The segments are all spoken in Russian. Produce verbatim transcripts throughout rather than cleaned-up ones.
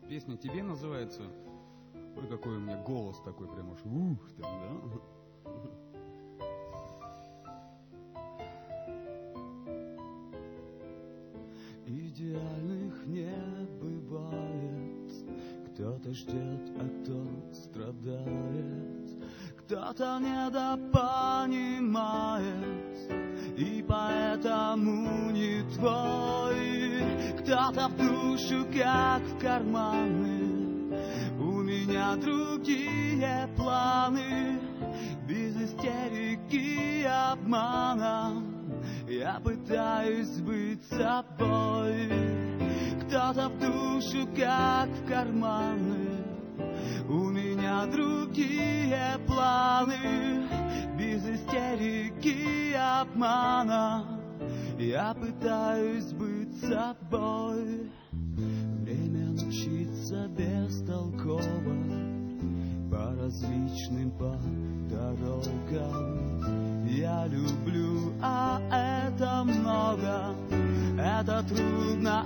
Песня «Тебе» называется. Ой, какой у меня голос такой, прям уж ух, там, да? Идеальных не бывает. Кто-то ждет, а кто страдает. Кто-то недопонимает и поэтому не твой. Кто-то в душу, как в карманы. У меня другие планы. Без истерики и обмана я пытаюсь быть собой. Кто-то в душу, как в карманы. У меня другие планы. Без истерики и обмана я пытаюсь быть собой. Время учиться бестолково по различным по дорогам. Я люблю, а это много. Это трудно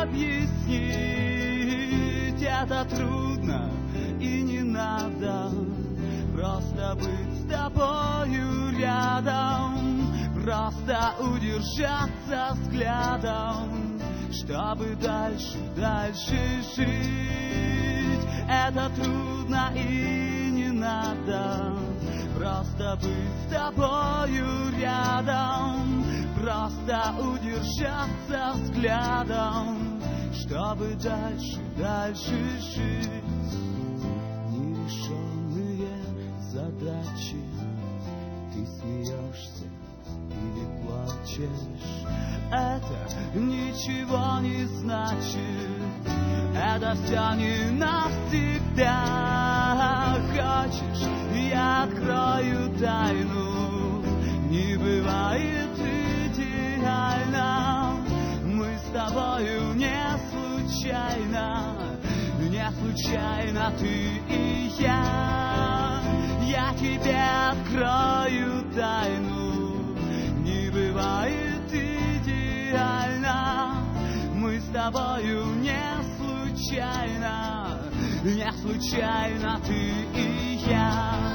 объяснить. Это трудно и не надо. Просто быть с тобою рядом. Просто удержаться взглядом, чтобы дальше, дальше жить. Это трудно и не надо. Просто быть с тобою рядом. Просто удержаться взглядом, чтобы дальше, дальше жить. Нерешенные задачи. Ты смеешься или плачешь, это ничего не значит. Это все не навсегда. Хочешь, я открою тайну. Не бывает идеально. Мы с тобою не случайно. Не случайно ты и я. Я тебе открою тайну. Не бывает идеально. Мы с тобою не случайно. Не случайно ты и я.